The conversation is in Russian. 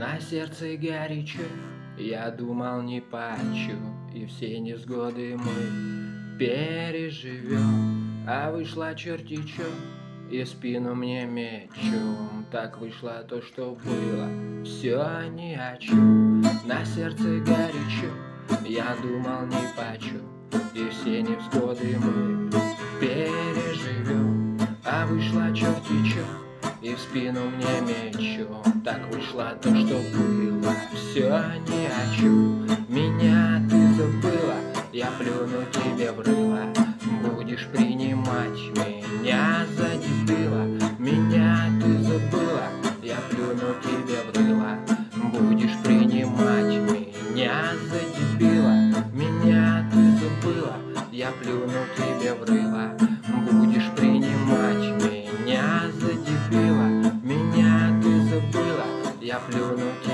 На сердце горячо, я думал не плачу, и все невзгоды мы переживем. А вышла черти чё, и спину мне мечом. Так вышло то, что было, все ни о чем. На сердце горячо, я думал не плачу, и все невзгоды мы переживем. А вышла черти чё, и в спину мне мечом. Так вышло то, что было, все ни о чем. Меня ты забыла, я плюну тебе в рыло. Будешь принимать меня за дебила. Меня ты забыла, я плюну тебе в рыло. Будешь принимать меня за дебила. Меня ты забыла, я плюну тебе в рыло. Будешь принимать меня за дебила. Меня ты забыла, я плюну тебе.